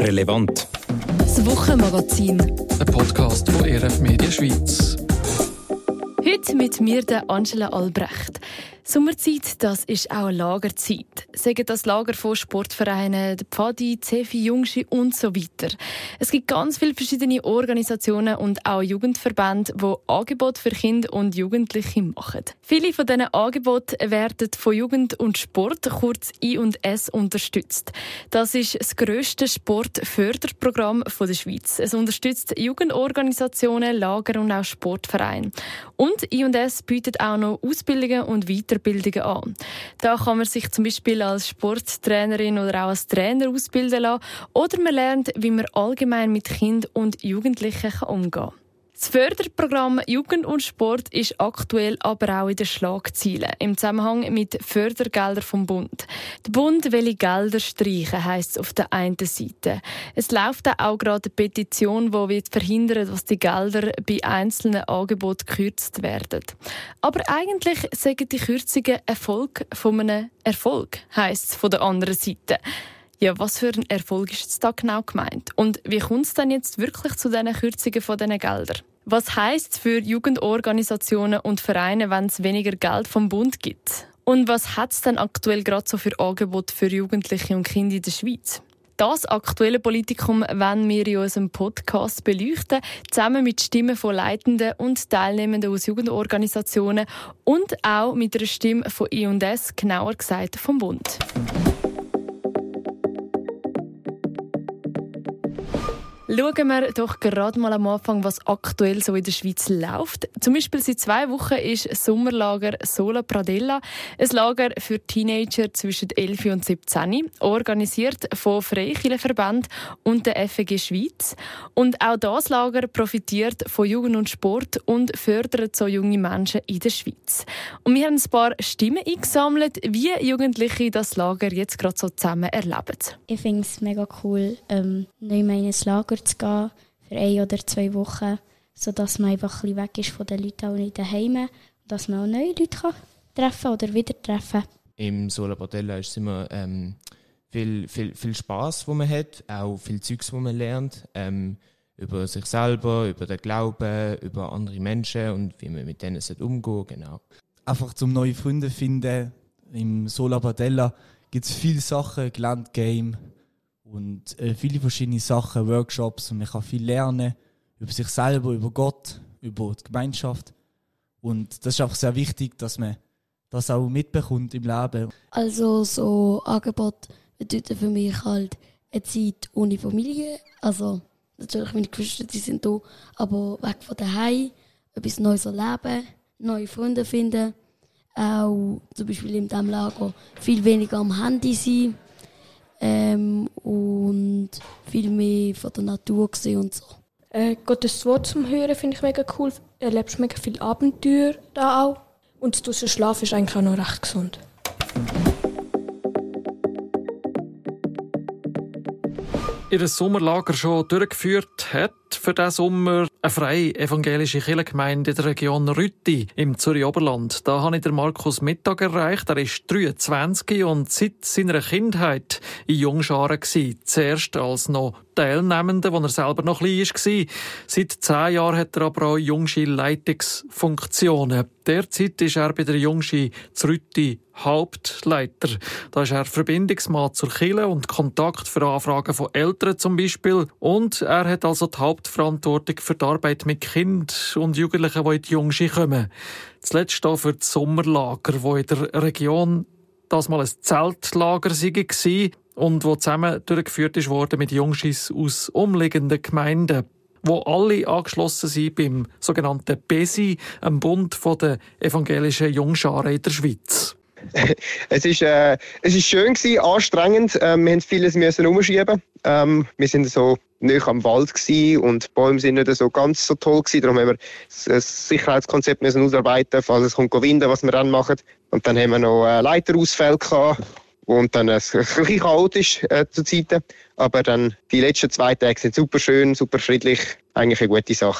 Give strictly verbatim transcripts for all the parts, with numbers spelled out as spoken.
Relevant. Das Wochenmagazin. Ein Podcast von E R F Media Schweiz. Heute mit mir, der Angela Albrecht. Sommerzeit, das ist auch Lagerzeit. Sagen das Lager von Sportvereinen, der Pfadi, Zefi, Jungschi und so weiter. Es gibt ganz viele verschiedene Organisationen und auch Jugendverbände, die Angebote für Kinder und Jugendliche machen. Viele von diesen Angeboten werden von Jugend und Sport, kurz I und S, unterstützt. Das ist das grösste Sportförderprogramm der Schweiz. Es unterstützt Jugendorganisationen, Lager und auch Sportvereine. Und I und S bietet auch noch Ausbildungen und Weiterbildungen an. Da kann man sich zum Beispiel als Sporttrainerin oder auch als Trainer ausbilden lassen oder man lernt, wie man allgemein mit Kindern und Jugendlichen umgehen kann. Das Förderprogramm Jugend und Sport ist aktuell aber auch in den Schlagzeilen im Zusammenhang mit Fördergeldern vom Bund. Der Bund will Gelder streichen, heisst es auf der einen Seite. Es läuft auch gerade eine Petition, die verhindern will, dass die Gelder bei einzelnen Angeboten gekürzt werden. Aber eigentlich sagen die Kürzungen Erfolg von einem Erfolg, heisst es von der anderen Seite. Ja, was für ein Erfolg ist jetzt da genau gemeint? Und wie kommt es denn jetzt wirklich zu diesen Kürzungen von diesen Geldern? Was heisst es für Jugendorganisationen und Vereine, wenn es weniger Geld vom Bund gibt? Und was hat es denn aktuell gerade so für Angebote für Jugendliche und Kinder in der Schweiz? Das aktuelle Politikum wollen wir in unserem Podcast beleuchten, zusammen mit Stimmen von Leitenden und Teilnehmenden aus Jugendorganisationen und auch mit einer Stimme von I und S, genauer gesagt vom Bund. Schauen wir doch gerade mal am Anfang, was aktuell so in der Schweiz läuft. Zum Beispiel seit zwei Wochen ist Sommerlager Sola Pradella, ein Lager für Teenager zwischen elf und siebzehn, organisiert von Freikirchenverband und der F E G Schweiz. Und auch das Lager profitiert von Jugend und Sport und fördert so junge Menschen in der Schweiz. Und wir haben ein paar Stimmen eingesammelt, wie Jugendliche das Lager jetzt gerade so zusammen erleben. Ich finde es mega cool, ähm, neu in ein Lager zu gehen, für eine oder zwei Wochen, sodass man einfach ein bisschen weg ist von den Leuten auch nicht daheim und dass man auch neue Leute kann treffen oder wieder treffen. Im Sola Pradella ist es immer ähm, viel, viel, viel Spass, wo man hat, auch viel Zeugs, wo man lernt, ähm, über sich selber, über den Glauben, über andere Menschen und wie man mit denen umgehen sollte, genau. Einfach zum neue Freunde finden. Im Sola Pradella gibt es viele Sachen, gelernt Game und äh, viele verschiedene Sachen, Workshops, und man kann viel lernen über sich selber, über Gott, über die Gemeinschaft. Und das ist einfach sehr wichtig, dass man das auch mitbekommt im Leben. Also so Angebot bedeutet für mich halt eine Zeit ohne Familie. Also natürlich meine Geschwister, die sind da, aber weg von daheim, etwas Neues erleben, neue Freunde finden. Auch zum Beispiel in diesem Lager viel weniger am Handy sein. Ähm, und viel mehr von der Natur sehen und so. Äh, Gottes Wort zum Hören finde ich mega cool. Du erlebst mega viele Abenteuer da auch. Und das Schlaf ist eigentlich auch noch recht gesund. Ihr Sommerlager schon durchgeführt hat für diesen Sommer eine freie evangelische Kirchengemeinde in der Region Rütti im Zürich Oberland. Da habe ich den Markus Mittag erreicht. Er ist dreiundzwanzig und seit seiner Kindheit in Jungscharen gsi. Zuerst als noch Teilnehmender, als er selber noch klein war. Seit zehn Jahren hat er aber auch Jungschi-Leitungsfunktionen. Derzeit ist er bei der Jungschi zu Rütti Hauptleiter. Da ist er Verbindungsmann zur Kirche und Kontakt für Anfragen von Eltern zum Beispiel. Und er hat also die Hauptverantwortung für die Arbeit mit Kindern und Jugendlichen, die in die Jungschi kommen. Zuletzt auch für das Sommerlager, wo in der Region das mal ein Zeltlager war und wo zusammen durchgeführt wurde mit Jungschis aus umliegenden Gemeinden, wo alle angeschlossen sind beim sogenannten B E S I, einem Bund der evangelischen Jungscharen in der Schweiz. Es ist, äh, es ist schön gewesen, anstrengend. Ähm, wir mussten vieles müssen umschieben. Ähm, wir sind so nahe am Wald gewesen und die Bäume sind nicht so ganz so toll gewesen. Darum haben wir ein Sicherheitskonzept müssen ausarbeiten, falls es kommt Winden, was wir dann machen. Und dann haben wir noch äh, Leiterausfälle gehabt. Und dann äh, ein bisschen chaotisch äh, zu Zeiten. Aber dann die letzten zwei Tage sind super schön, super friedlich. Eigentlich eine gute Sache gewesen.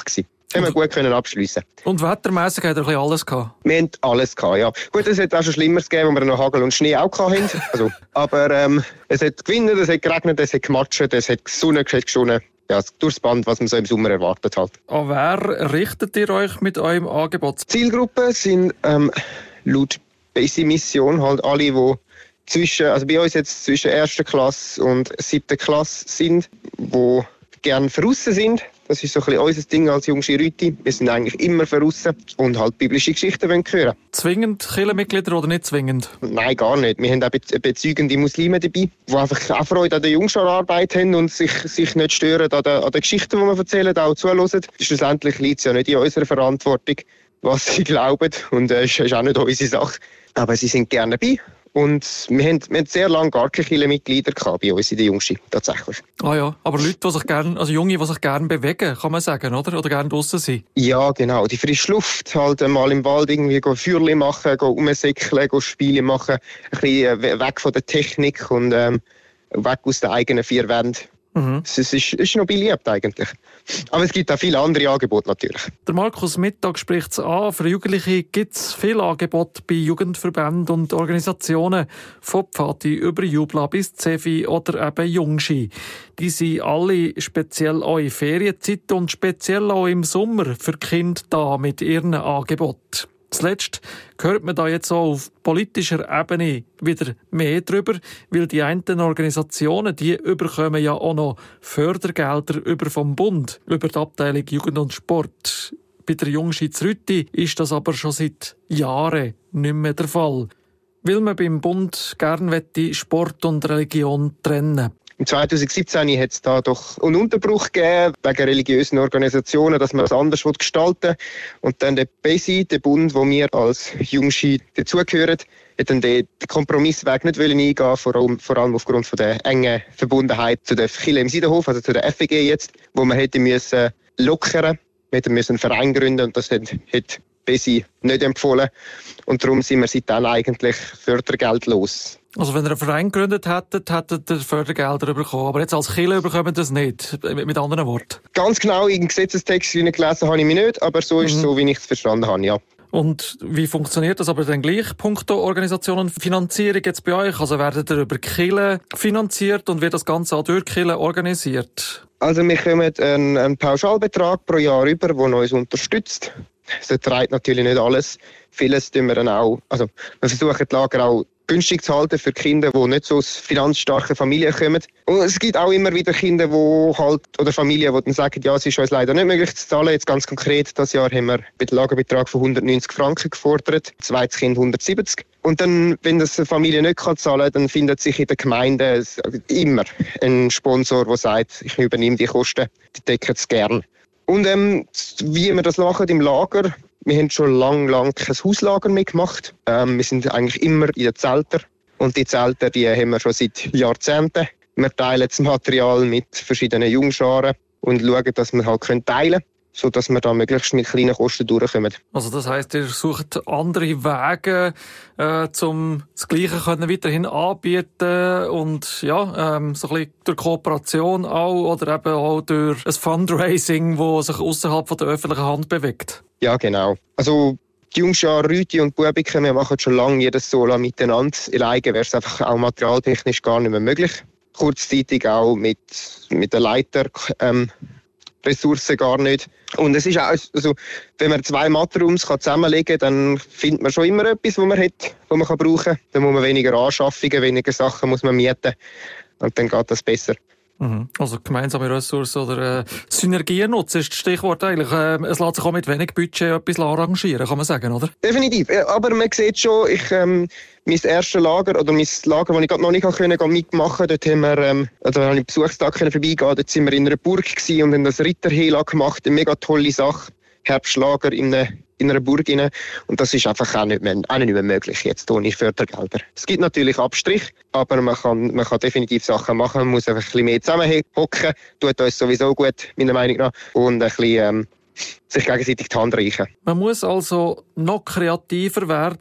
haben wir gut können abschliessen. Und wettermässig hat er ein bisschen alles gehabt? Wir haben alles gehabt, ja. Gut, es hat auch schon Schlimmeres gegeben, wo wir noch Hagel und Schnee auch hatten. Also, aber ähm, es hat gewinnt, es hat geregnet, es hat gematscht, es hat gesungen, es hat geschonen. Ja, durchs Band, was man so im Sommer erwartet hat. An wer richtet ihr euch mit eurem Angebot? Zielgruppe sind ähm, laut Basic-Mission halt alle, die zwischen, also bei uns jetzt zwischen erster Klasse und siebter Klasse sind, die gerne verrissen sind. Das ist so ein bisschen unser Ding als Jungschi Rüti. Wir sind eigentlich immer verrissen und halt biblische Geschichten hören wollen. Zwingend Kirchenmitglieder oder nicht zwingend? Nein, gar nicht. Wir haben auch be- bezeugende Muslime dabei, die einfach auch Freude an der Jungschararbeit haben und sich, sich nicht stören an den, an den Geschichten, die wir erzählen, auch zuhören. Schlussendlich liegt es ja nicht in unserer Verantwortung, was sie glauben. Und es äh, ist auch nicht unsere Sache. Aber sie sind gerne dabei. Und wir haben, wir haben sehr lange gar keine Mitglieder gehabt bei uns in der Jungschi, tatsächlich. Ah ja, aber Leute, die sich gerne, also Junge, die sich gerne bewegen, kann man sagen, oder? Oder gerne draussen sein? Ja, genau. Die frische Luft, halt mal im Wald irgendwie go Feuerchen machen, go rumsäckeln, go Spiele machen. Ein bisschen weg von der Technik und ähm, weg aus den eigenen vier Wänden. Mhm. Es ist, es ist noch beliebt eigentlich. Aber es gibt auch viele andere Angebote natürlich. Der Markus Mittag spricht es an. Für Jugendliche gibt es viele Angebote bei Jugendverbänden und Organisationen. Von Pfadi über Jubla bis Zefi oder eben Jungschi. Die sind alle speziell auch in Ferienzeit und speziell auch im Sommer für Kinder da mit ihren Angeboten. Zuletzt hört man da jetzt auch auf politischer Ebene wieder mehr drüber, weil die einen Organisationen, die überkommen ja auch noch Fördergelder über vom Bund, über die Abteilung Jugend und Sport. Bei der Jungschi Zrütti ist das aber schon seit Jahren nicht mehr der Fall, weil man beim Bund gerne Sport und Religion trennen. Im zwanzig siebzehn hat es da doch einen Unterbruch gegeben wegen religiösen Organisationen, dass man es anders gestalten will. Und dann der B E S I, der Bund, wo wir als Jungschi dazugehören, hat dann den Kompromissweg nicht eingehen, vor allem, vor allem aufgrund von der engen Verbundenheit zu der Kirche im Siedenhof, also zu der F E G jetzt, wo man hätte müssen lockern, wir hätten müssen einen Verein gründen und das hat, hat B E S I nicht empfohlen. Und darum sind wir seitdem eigentlich fördergeldlos. Also wenn ihr einen Verein gegründet hättet, hättet ihr Fördergelder bekommen. Aber jetzt als Kirche bekommen das nicht, mit anderen Worten. Ganz genau, in den Gesetzestext gelesen habe ich mich nicht, aber so ist es mhm. so, wie ich es verstanden habe, ja. Und wie funktioniert das aber dann gleich, punkto Organisationenfinanzierung jetzt bei euch? Also werdet ihr über Kirche finanziert und wird das Ganze auch durch Kirche organisiert? Also wir bekommen einen, einen Pauschalbetrag pro Jahr über, der uns unterstützt. Das trägt natürlich nicht alles. Vieles tun wir dann auch, also wir versuchen die Lager auch günstig zu halten für Kinder, die nicht so aus finanzstarken Familien kommen. Und es gibt auch immer wieder Kinder, die halt, oder Familien, die dann sagen, ja, es ist uns leider nicht möglich zu zahlen. Jetzt ganz konkret, dieses Jahr haben wir bei dem Lagerbetrag von hundertneunzig Franken gefordert, zweites Kind hundertsiebzig. Und dann, wenn das eine Familie nicht kann zahlen kann, dann findet sich in der Gemeinde immer ein Sponsor, der sagt, ich übernehme die Kosten, die decken es gern. Und ähm, wie wir das machen im Lager, wir haben schon lange, lange kein Hauslager mehr gemacht. Ähm, wir sind eigentlich immer in den Zeltern. Und die Zelter, die haben wir schon seit Jahrzehnten. Wir teilen das Material mit verschiedenen Jungscharen und schauen, dass wir halt teilen können, sodass wir da möglichst mit kleinen Kosten durchkommen. Also das heisst, ihr sucht andere Wege, äh, um das Gleiche können weiterhin anbieten und ja, ähm, so ein bisschen durch Kooperation auch oder eben auch durch ein Fundraising, das sich außerhalb von der öffentlichen Hand bewegt. Ja, genau. Also die Jungschar, Rüti und Bubiken, wir machen schon lange jedes Solo miteinander. Alleine wäre es einfach auch materialtechnisch gar nicht mehr möglich. Kurzzeitig auch mit, mit den Leiter, ähm, Ressourcen gar nicht. Und es ist auch, also, wenn man zwei Matterrooms zusammenlegen kann, dann findet man schon immer etwas, was man hat, was man brauchen kann. Dann muss man weniger Anschaffungen, weniger Sachen muss man mieten. Und dann geht das besser. Mhm. Also gemeinsame Ressourcen oder äh, Synergien nutzen ist das Stichwort eigentlich. Äh, es lässt sich auch mit wenig Budget etwas arrangieren, kann man sagen, oder? Definitiv. Aber man sieht schon, ich, ähm, mein erstes Lager, oder mein Lager, das ich gerade noch nicht können, mitmachen konnte, dort haben wir, ähm, also habe ich Besuchstag vorbeigehen, dort sind wir in einer Burg gewesen und haben das Ritterhela gemacht, eine mega tolle Sache. Herbstlager in einer, in einer Burg rein. Und das ist einfach auch nicht mehr, auch nicht mehr möglich jetzt ohne Fördergelder. Es gibt natürlich Abstrich, aber man kann, man kann definitiv Sachen machen. Man muss einfach ein bisschen mehr zusammenhocken. Tut uns sowieso gut, meiner Meinung nach. Und ein bisschen, ähm, sich gegenseitig die Hand reichen. Man muss also noch kreativer werden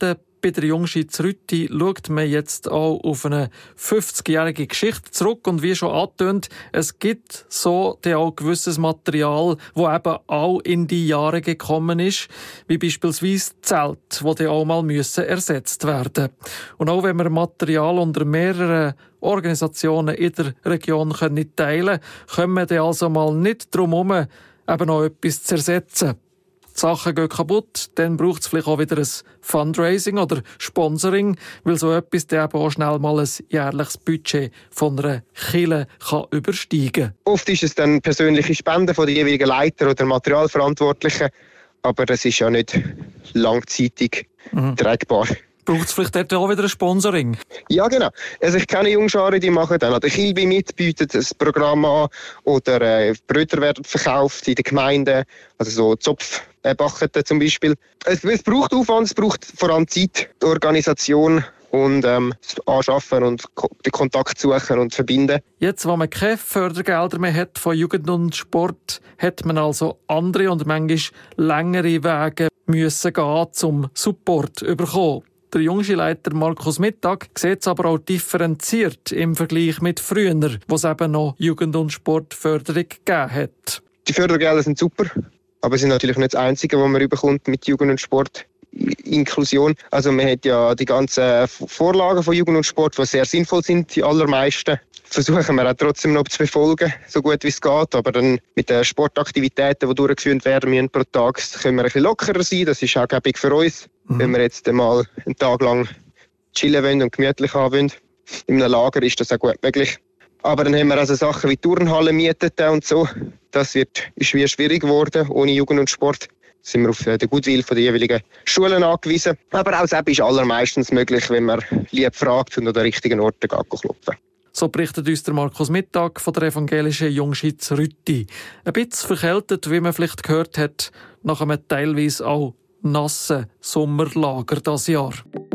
bei der Jungski Zrütti schaut man jetzt auch auf eine fünfzigjährige Geschichte zurück und wie schon angetönt, es gibt so auch gewisses Material, das eben auch in die Jahre gekommen ist, wie beispielsweise Zelte, die dann auch mal müssen ersetzt werden. Und auch wenn wir Material unter mehreren Organisationen in der Region können teilen können, können wir dann also mal nicht drum herum, eben noch etwas zu ersetzen. Die Sachen gehen kaputt, dann braucht es vielleicht auch wieder ein Fundraising oder Sponsoring, weil so etwas dann eben auch schnell mal ein jährliches Budget von einer Kirche kann übersteigen kann. Oft ist es dann persönliche Spenden von den jeweiligen Leiter oder Materialverantwortlichen, aber das ist ja nicht langzeitig mhm. tragbar. Braucht es vielleicht dort auch wieder ein Sponsoring? Ja, genau. Also ich kenne Jungscharen, die machen dann an der Kilby mit, bieten das Programm an oder äh, Brötchen werden verkauft in den Gemeinden, also so Zopfbacken zum Beispiel. Es, es braucht Aufwand, es braucht vor allem Zeit, die Organisation und ähm, das Anschaffen und den Kontakt suchen und verbinden. Jetzt, wo man keine Fördergelder mehr hat von Jugend und Sport, hat man also andere und manchmal längere Wege müssen gehen, zum Support zu bekommen. Der Jungskileiter Markus Mittag sieht es aber auch differenziert im Vergleich mit früher, wo es eben noch Jugend- und Sportförderung gegeben hat. Die Fördergelder sind super, aber sind natürlich nicht das Einzige, was man überkommt mit Jugend- und Sport. Inklusion. Also man hat ja die ganzen Vorlagen von Jugend und Sport, die sehr sinnvoll sind, die allermeisten. Versuchen wir auch trotzdem noch zu befolgen, so gut wie es geht. Aber dann mit den Sportaktivitäten, die durchgeführt werden müssen pro Tag, können wir ein bisschen lockerer sein. Das ist auch gäbig für uns, mhm. wenn wir jetzt mal einen Tag lang chillen wollen und gemütlich haben wollen. In einem Lager ist das auch gut möglich. Aber dann haben wir also Sachen wie Turnhallen mieten und so. Das wird schwer schwierig geworden ohne Jugend und Sport. Sind wir auf den Goodwill der jeweiligen Schulen angewiesen. Aber auch das ist allermeistens möglich, wenn man lieb fragt und an den richtigen Orten klopfen. So berichtet uns der Markus Mittag von der evangelischen Jungski Zrütti. Ein bisschen verkältet, wie man vielleicht gehört hat, nach einem teilweise auch nassen Sommerlager dieses Jahr.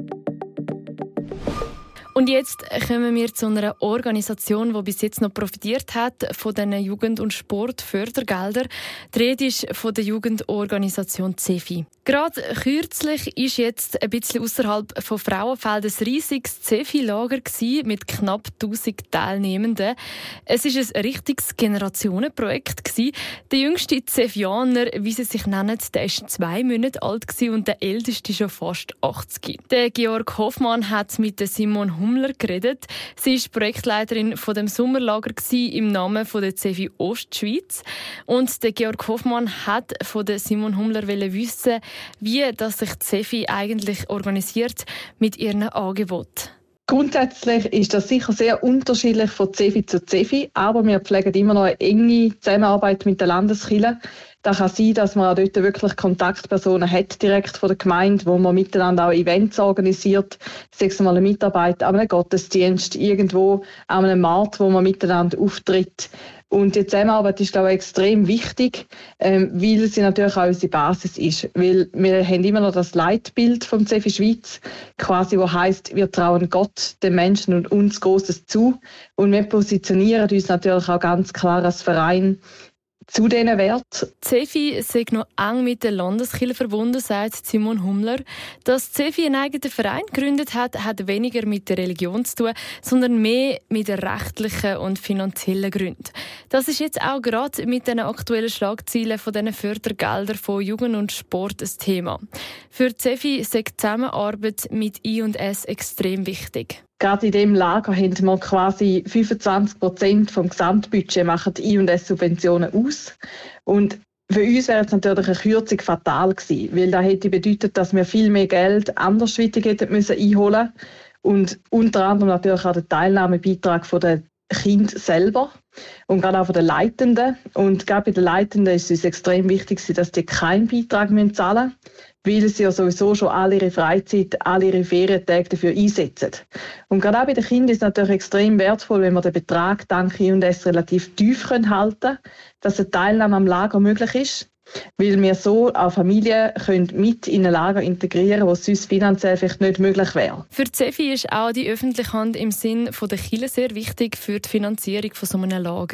Und jetzt kommen wir zu einer Organisation, die bis jetzt noch profitiert hat von diesen Jugend- und Sportfördergeldern. Die Rede ist von der Jugendorganisation Cefi. Gerade kürzlich ist jetzt ein bisschen außerhalb von Frauenfeld ein riesiges Cefi-Lager mit knapp tausend Teilnehmenden. Es war ein richtiges Generationenprojekt. Der jüngste Cefianer, wie sie sich nennen, der war zwei Monate alt und der älteste schon fast achtzig. Der Georg Hoffmann hat mit Simon Hummler geredet. Sie war Projektleiterin von dem Sommerlager im Namen der Cefi Ostschweiz. Und der Georg Hoffmann hat von Simon Hummler wissen, wie das sich Cefi eigentlich organisiert mit ihren Angeboten. Grundsätzlich ist das sicher sehr unterschiedlich von Cefi zu Cefi, aber wir pflegen immer noch eine enge Zusammenarbeit mit der Landeskirche. Da kann sein, dass man auch dort wirklich Kontaktpersonen hat, direkt von der Gemeinde, wo man miteinander auch Events organisiert, sechs Mal eine Mitarbeit an einem Gottesdienst, irgendwo an einem Markt, wo man miteinander auftritt. Und die Zusammenarbeit ist, glaube ich, extrem wichtig, ähm, weil sie natürlich auch unsere Basis ist. Weil wir haben immer noch das Leitbild vom Cefi Schweiz, quasi, wo heisst, wir trauen Gott, den Menschen und uns Großes zu. Und wir positionieren uns natürlich auch ganz klar als Verein zu diesen Werten. Cefi sei noch eng mit der Landeskirche verbunden, sagt Simon Hummler. Dass Cefi einen eigenen Verein gegründet hat, hat weniger mit der Religion zu tun, sondern mehr mit den rechtlichen und finanziellen Gründen. Das ist jetzt auch gerade mit den aktuellen Schlagzeilen von diesen Fördergeldern von Jugend und Sport ein Thema. Für Cefi ist die Zusammenarbeit mit I und S extrem wichtig. Gerade in diesem Lager haben wir quasi fünfundzwanzig Prozent vom Gesamtbudget machen die I und S-Subventionen aus. Und für uns wäre es natürlich eine Kürzung fatal gewesen, weil das hätte bedeutet, dass wir viel mehr Geld andersweitig hätten müssen einholen und unter anderem natürlich auch den Teilnahmebeitrag der Kinder selber und gerade auch von den Leitenden. Und gerade bei den Leitenden ist es uns extrem wichtig, dass die keinen Beitrag zahlen müssen, weil sie ja sowieso schon alle ihre Freizeit, alle ihre Ferientage dafür einsetzen. Und gerade auch bei den Kindern ist es natürlich extrem wertvoll, wenn wir den Betrag dank I und S relativ tief halten können, dass eine Teilnahme am Lager möglich ist, weil wir so auch Familien können mit in ein Lager integrieren können, was sonst finanziell vielleicht nicht möglich wäre. Für Cefi ist auch die öffentliche Hand im Sinn der Kirche sehr wichtig für die Finanzierung von so einem Lager.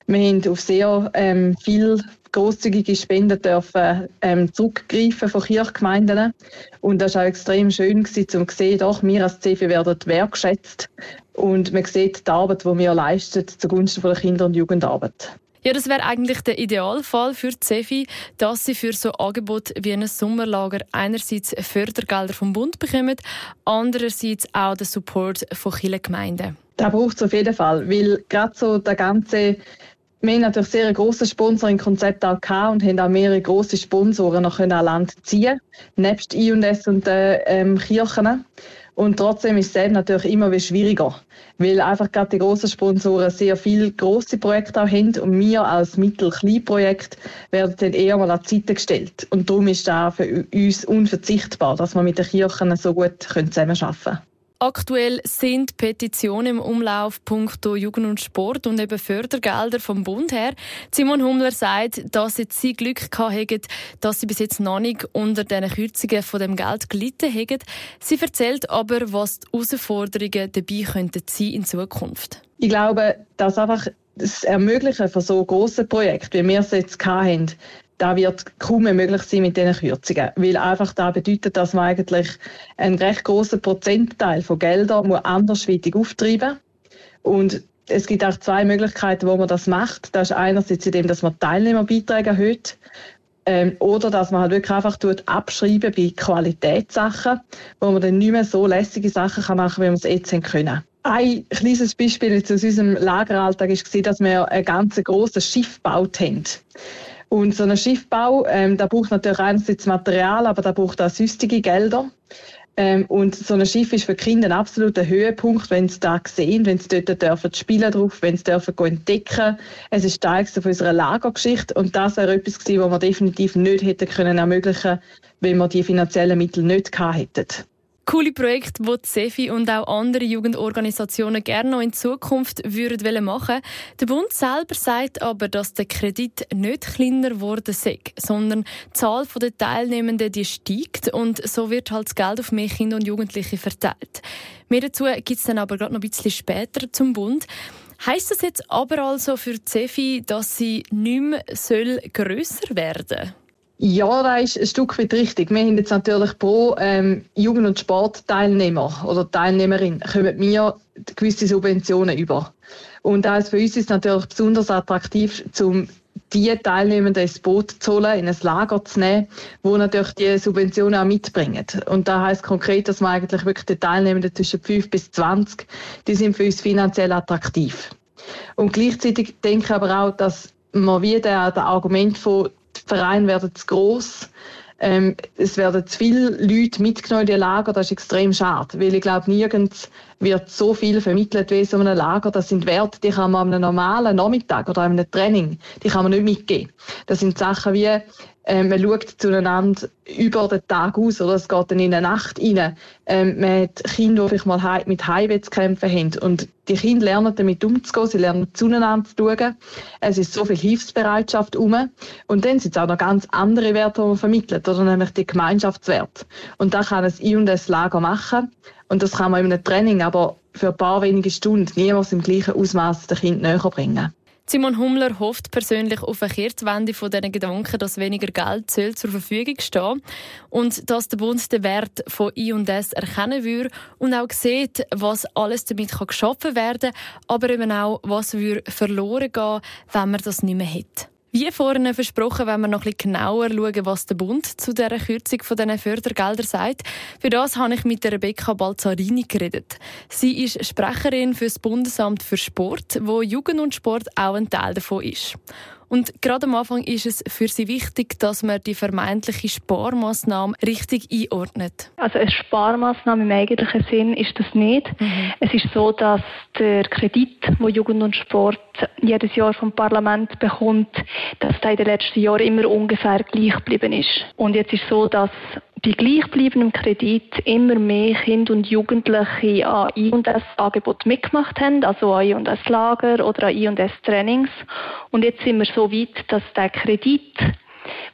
Wir haben auf sehr ähm, viel grosszügige Spenden dürfen ähm, zurückgreifen von Kirchgemeinden. Und das war auch extrem schön gewesen, um zu sehen, doch, wir als C E F I werden wertgeschätzt. Und man sieht die Arbeit, die wir leisten, zugunsten der Kinder- und Jugendarbeit. Ja, das wäre eigentlich der Idealfall für die C E F I, dass sie für so Angebote wie ein Sommerlager einerseits Fördergelder vom Bund bekommen, andererseits auch den Support von Kirchengemeinden. Das braucht es auf jeden Fall, weil gerade so der ganze, wir haben natürlich sehr ein grosses Sponsoring-Konzept auch gehabt und haben auch mehrere grosse Sponsoren noch an Land ziehen, nebst I und S und den ähm, Kirchen. Und trotzdem ist es natürlich immer wieder schwieriger, weil einfach gerade die grossen Sponsoren sehr viele grosse Projekte auch haben und wir als Mittel-Klein-Projekt werden dann eher mal an die Seite gestellt. Und darum ist das für uns unverzichtbar, dass wir mit den Kirchen so gut zusammenarbeiten können. Aktuell sind Petitionen im Umlauf punkto Jugend und Sport und eben Fördergelder vom Bund her. Simon Hummler sagt, dass jetzt sie Glück gehabt haben, dass sie bis jetzt noch nicht unter den Kürzungen von dem Geld gelitten haben. Sie erzählt aber, was die Herausforderungen dabei könnten sein in Zukunft. Ich glaube, dass einfach das Ermöglichen von so grossen Projekten, wie wir es jetzt hatten, das wird kaum mehr möglich sein mit diesen Kürzungen. Weil einfach das bedeutet, dass man eigentlich einen recht grossen Prozentteil von Geldern andersweitig auftreiben muss. Und es gibt auch zwei Möglichkeiten, wo man das macht. Das ist einerseits indem, dass man Teilnehmerbeiträge erhöht. Ähm, oder dass man halt wirklich einfach abschreiben bei Qualitätssachen, wo man dann nicht mehr so lässige Sachen kann machen kann, wie wir es jetzt können. Ein kleines Beispiel jetzt aus unserem Lageralltag war, dass wir ein ganz grosses Schiff gebaut haben. Und so ein Schiffbau, ähm, da braucht natürlich einerseits Material, aber da braucht auch sonstige Gelder. Ähm, und so ein Schiff ist für die Kinder ein absoluter Höhepunkt, wenn sie da sehen, wenn sie dort dürfen spielen drauf, wenn sie dürfen entdecken. Es ist Teil von unserer Lagergeschichte und das wäre etwas gewesen, was wir definitiv nicht hätten können ermöglichen, wenn wir die finanziellen Mittel nicht gehabt hätten. Coole Projekte, die die C E F I und auch andere Jugendorganisationen gerne noch in Zukunft würden machen. Der Bund selber sagt aber, dass der Kredit nicht kleiner geworden sei, sondern die Zahl der Teilnehmenden die steigt und so wird halt das Geld auf mehr Kinder und Jugendliche verteilt. Mehr dazu gibt es dann aber gerade noch ein bisschen später zum Bund. Heisst das jetzt aber also für die C E F I, dass sie nicht mehr soll grösser werden soll? Ja, das ist ein Stück weit richtig. Wir haben jetzt natürlich pro ähm, Jugend- und Sportteilnehmer oder Teilnehmerin kommen wir gewisse Subventionen über. Und das für uns ist natürlich besonders attraktiv, um die Teilnehmenden ins Boot zu holen, in ein Lager zu nehmen, wo natürlich die Subventionen auch mitbringen. Und das heisst konkret, dass wir eigentlich wirklich die Teilnehmenden zwischen fünf bis zwanzig, die sind für uns finanziell attraktiv. Und gleichzeitig denke ich aber auch, dass man wieder das Argument von die Vereine werden zu gross. Ähm, es werden zu viele Leute mitgenommen in die Lager. Das ist extrem schade, weil ich glaube, nirgends wird so viel vermittelt wie in so einem Lager. Das sind Werte, die kann man an einem normalen Nachmittag oder an einem Training, die kann man nicht mitgeben. Das sind Sachen wie, ähm, man schaut zueinander über den Tag aus oder es geht dann in eine Nacht rein. Ähm, man hat Kinder, die vielleicht mal mit Heimweh zu kämpfen haben und die Kinder lernen damit umzugehen, sie lernen zueinander zu schauen. Es ist so viel Hilfsbereitschaft herum. Und dann sind es auch noch ganz andere Werte, die man vermittelt, oder nämlich die Gemeinschaftswerte. Und da kann ein I und S Lager machen. Und das kann man in einem Training aber für ein paar wenige Stunden niemals im gleichen Ausmaß den Kindern näher bringen. Simon Hummler hofft persönlich auf eine Kehrtwende von diesen Gedanken, dass weniger Geld soll zur Verfügung stehen und dass der Bund den Wert von I und S erkennen würde und auch sieht, was alles damit geschaffen werden kann, aber eben auch, was verloren gehen, wenn man das nicht mehr hat. Wie vorhin versprochen, wenn wir noch ein bisschen genauer schauen, was der Bund zu dieser Kürzung von diesen Fördergeldern sagt. Für das habe ich mit Rebecca Balzarini geredet. Sie ist Sprecherin für das Bundesamt für Sport, wo Jugend und Sport auch ein Teil davon ist. Und gerade am Anfang ist es für sie wichtig, dass man die vermeintliche Sparmaßnahme richtig einordnet. Also eine Sparmaßnahme im eigentlichen Sinn ist das nicht. Mhm. Es ist so, dass der Kredit, den Jugend und Sport jedes Jahr vom Parlament bekommt, dass der in den letzten Jahren immer ungefähr gleich geblieben ist. Und jetzt ist es so, dass bei gleichbleibendem Kredit immer mehr Kinder und Jugendliche an I und S-Angeboten mitgemacht haben, also an I und S-Lager oder an I und S-Trainings. Und jetzt sind wir so weit, dass der Kredit,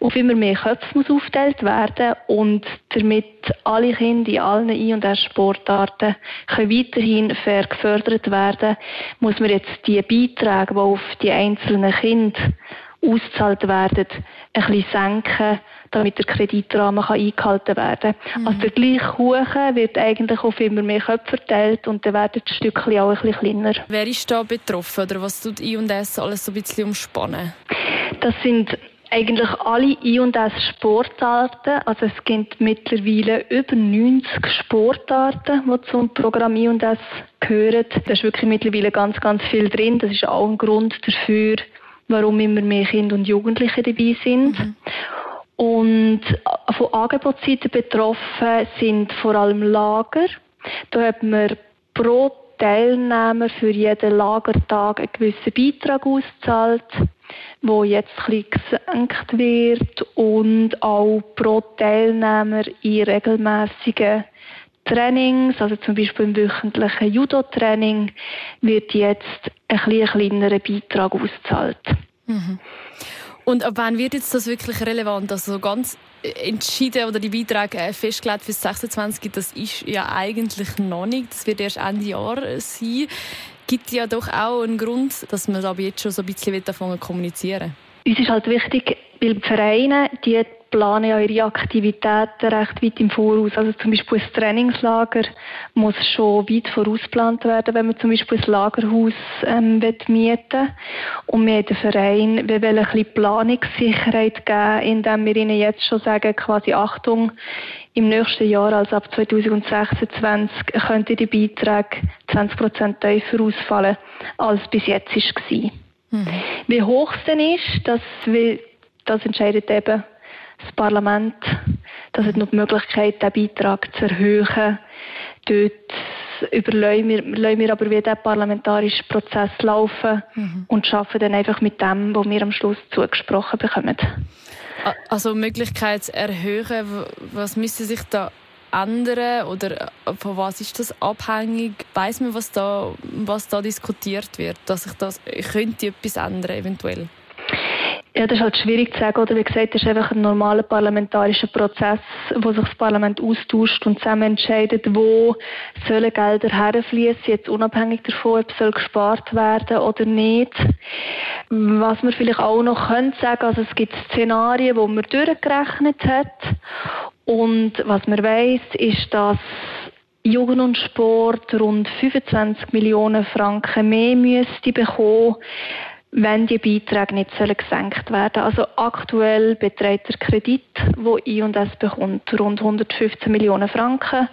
auf immer mehr Köpfe muss aufgeteilt werden und damit alle Kinder in allen I- und S-Sportarten können weiterhin fair gefördert werden, muss man jetzt die Beiträge, die auf die einzelnen Kinder ausgezahlt werden, ein bisschen senken, damit der Kreditrahmen kann eingehalten werden kann. Mhm. Also der gleiche Kuchen wird eigentlich auf immer mehr Köpfe verteilt und dann werden die Stückchen auch ein bisschen kleiner. Wer ist da betroffen oder was tut I und S alles so ein bisschen umspannen? Das sind eigentlich alle I- und S-Sportarten. Also es gibt mittlerweile über neunzig Sportarten, die zum Programm I und S gehören. Da ist wirklich mittlerweile ganz, ganz viel drin. Das ist auch ein Grund dafür, warum immer mehr Kinder und Jugendliche dabei sind. Mhm. Und von Angebotsseite betroffen sind vor allem Lager. Da hat man pro Teilnehmer für jeden Lagertag einen gewissen Beitrag ausgezahlt, wo jetzt ein bisschen gesenkt wird, und auch pro Teilnehmer in regelmäßigen Trainings, also zum Beispiel im wöchentlichen Judo-Training, wird jetzt ein bisschen kleinerer Beitrag ausgezahlt. Mhm. Und ab wann wird jetzt das wirklich relevant? Also ganz entschieden oder die Beiträge festgelegt für sechsundzwanzig, das ist ja eigentlich noch nicht. Das wird erst Ende Jahr sein. Gibt ja doch auch einen Grund, dass man aber jetzt schon so ein bisschen davon kommunizieren will. Uns ist halt wichtig, weil die Vereine, die planen ja ihre Aktivitäten recht weit im Voraus. Also zum Beispiel ein Trainingslager muss schon weit vorausgeplant werden, wenn man zum Beispiel ein Lagerhaus ähm, mieten will. Und wir den Verein, wir wollen ein bisschen Planungssicherheit geben, indem wir ihnen jetzt schon sagen, quasi Achtung, im nächsten Jahr, also ab zwanzig sechsundzwanzig, könnten die Beiträge zwanzig Prozent tiefer ausfallen, als bis jetzt war. Mhm. Wie hoch es denn ist, das, will, das entscheidet eben das Parlament. Das hat noch die Möglichkeit, den Beitrag zu erhöhen. Dort überlassen wir, lassen wir aber, wie der parlamentarische Prozess laufen, mhm. und arbeiten dann einfach mit dem, was wir am Schluss zugesprochen bekommen. Also Möglichkeit zu erhöhen, was müsste sich da ändern oder von was ist das abhängig? Weiss man, was da, was da diskutiert wird, dass sich das könnte etwas ändern eventuell? Ja, das ist halt schwierig zu sagen, oder wie gesagt, das ist einfach ein normaler parlamentarischer Prozess, wo sich das Parlament austauscht und zusammen entscheidet, wo sollen Gelder herfließen, jetzt unabhängig davon, ob soll gespart werden oder nicht. Was man vielleicht auch noch könnte sagen, also es gibt Szenarien, wo man durchgerechnet hat, und was man weiss, ist, dass Jugend und Sport rund fünfundzwanzig Millionen Franken mehr müsste bekommen, wenn die Beiträge nicht gesenkt werden. Also aktuell beträgt der Kredit, den I und S bekommt, rund hundertfünfzehn Millionen Franken.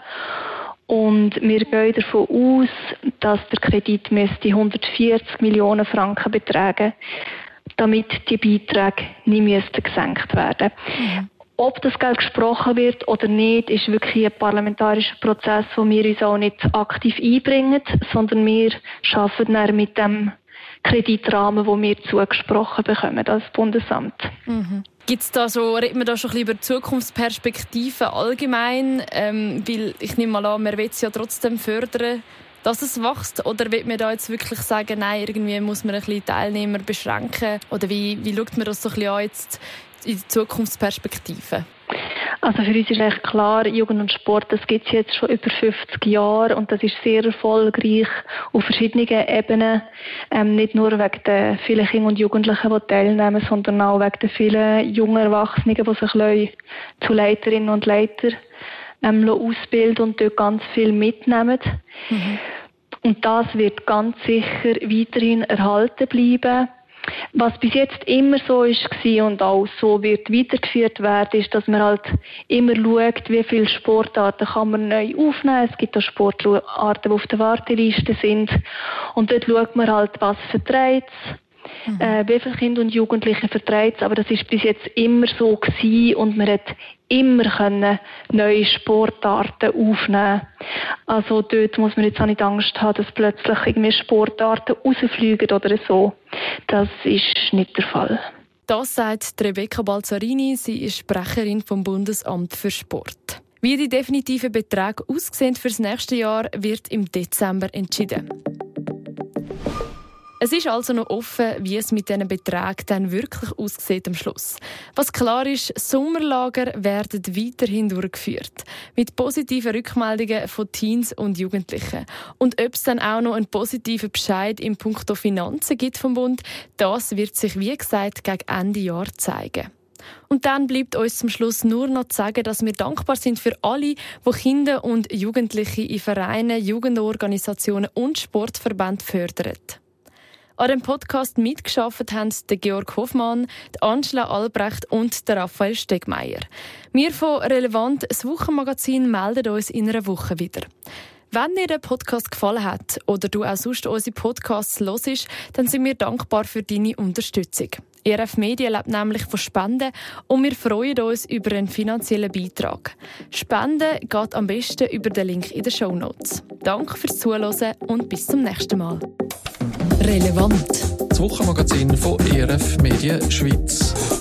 Und wir gehen davon aus, dass der Kredit müsste hundertvierzig Millionen Franken betragen, damit die Beiträge nicht gesenkt werden müssten. Mhm. Ob das Geld gesprochen wird oder nicht, ist wirklich ein parlamentarischer Prozess, wo wir uns auch nicht aktiv einbringen, sondern wir arbeiten dann mit dem Kreditrahmen, den wir zugesprochen bekommen als Bundesamt. Mhm. Gibt's da so, reden wir da schon ein bisschen über Zukunftsperspektiven allgemein? Ähm, weil ich nehme mal an, man will es ja trotzdem fördern, dass es wächst. Oder will man da jetzt wirklich sagen, nein, irgendwie muss man ein bisschen Teilnehmer beschränken? Oder wie, wie schaut man das so ein bisschen an jetzt in die Zukunftsperspektive? Also für uns ist echt klar, Jugend und Sport, das gibt es jetzt schon über fünfzig Jahre und das ist sehr erfolgreich auf verschiedenen Ebenen. Ähm, nicht nur wegen der vielen Kinder und Jugendlichen, die teilnehmen, sondern auch wegen der vielen jungen Erwachsenen, die sich zu Leiterinnen und Leitern ähm, ausbilden und dort ganz viel mitnehmen. Mhm. Und das wird ganz sicher weiterhin erhalten bleiben. Was bis jetzt immer so war und auch so wird weitergeführt werden, ist, dass man halt immer schaut, wie viele Sportarten kann man neu aufnehmen. Es gibt auch Sportarten, die auf der Warteliste sind. Und dort schaut man halt, was verträgt es, mhm. äh, wie viele Kinder und Jugendliche verträgt es. Aber das ist bis jetzt immer so gewesen und man hat immer können neue Sportarten aufnehmen. Also dort muss man jetzt auch nicht Angst haben, dass plötzlich irgendwie Sportarten rausfliegen oder so. Das ist nicht der Fall. Das sagt Rebecca Balzarini. Sie ist Sprecherin vom Bundesamt für Sport. Wie die definitiven Beträge aussehen für das nächste Jahr, wird im Dezember entschieden. Es ist also noch offen, wie es mit diesen Beträgen dann wirklich aussieht am Schluss. Was klar ist, Sommerlager werden weiterhin durchgeführt. Mit positiven Rückmeldungen von Teens und Jugendlichen. Und ob es dann auch noch einen positiven Bescheid in puncto Finanzen gibt vom Bund, das wird sich, wie gesagt, gegen Ende Jahr zeigen. Und dann bleibt uns zum Schluss nur noch zu sagen, dass wir dankbar sind für alle, die Kinder und Jugendliche in Vereinen, Jugendorganisationen und Sportverbänden fördern. An dem Podcast mitgearbeitet haben der Georg Hoffmann, die Angela Albrecht und der Raphael Stegmeier. Wir von Relevant, das Wochenmagazin, melden uns in einer Woche wieder. Wenn dir der Podcast gefallen hat oder du auch sonst unsere Podcasts hörst, dann sind wir dankbar für deine Unterstützung. E R F Media lebt nämlich von Spenden und wir freuen uns über einen finanziellen Beitrag. Spenden geht am besten über den Link in den Shownotes. Danke fürs Zuhören und bis zum nächsten Mal. Relevant. Das Wochenmagazin von E R F Media Schweiz.